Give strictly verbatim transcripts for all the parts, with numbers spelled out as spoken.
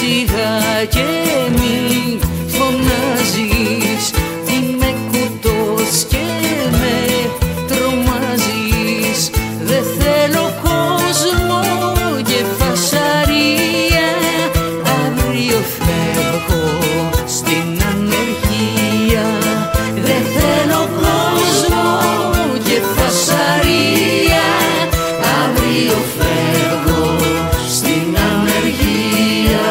σιγά και μη φωνάζεις, είμαι κουτός και με τρομάζεις. Δεν θέλω κόσμο και φασαρία, αύριο φεύγω στην ανεργία. Δεν θέλω κόσμο και φασαρία, αύριο φεύγω στην ανεργία.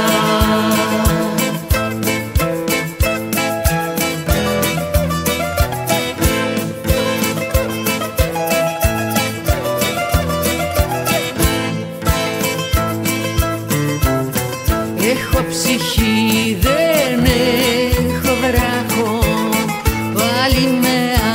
Έχω ψυχή, δεν έχω βράχο, πάλι με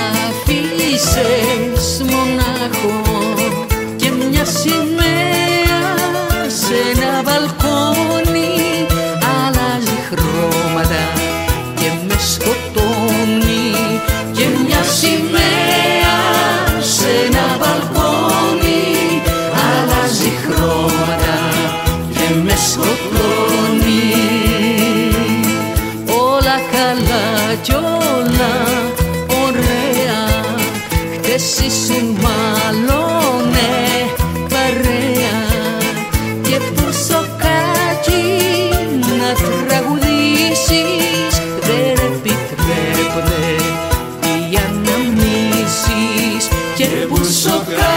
αφήσες μονάχο και μια σημαία σε ένα μπαλκόνι αλλάζει χρώματα και με σκοτώνει. Και μια σημαία σε ένα μπαλκόνι αλλάζει χρώματα και με σκοτώνει. Όλα καλά κι όλα ωραία, χτες ήσουν μάλλον παρέα και πόσο κάτι να τραγουδήσεις δεν επιτρέπονται οι αναμνήσεις. Και πόσο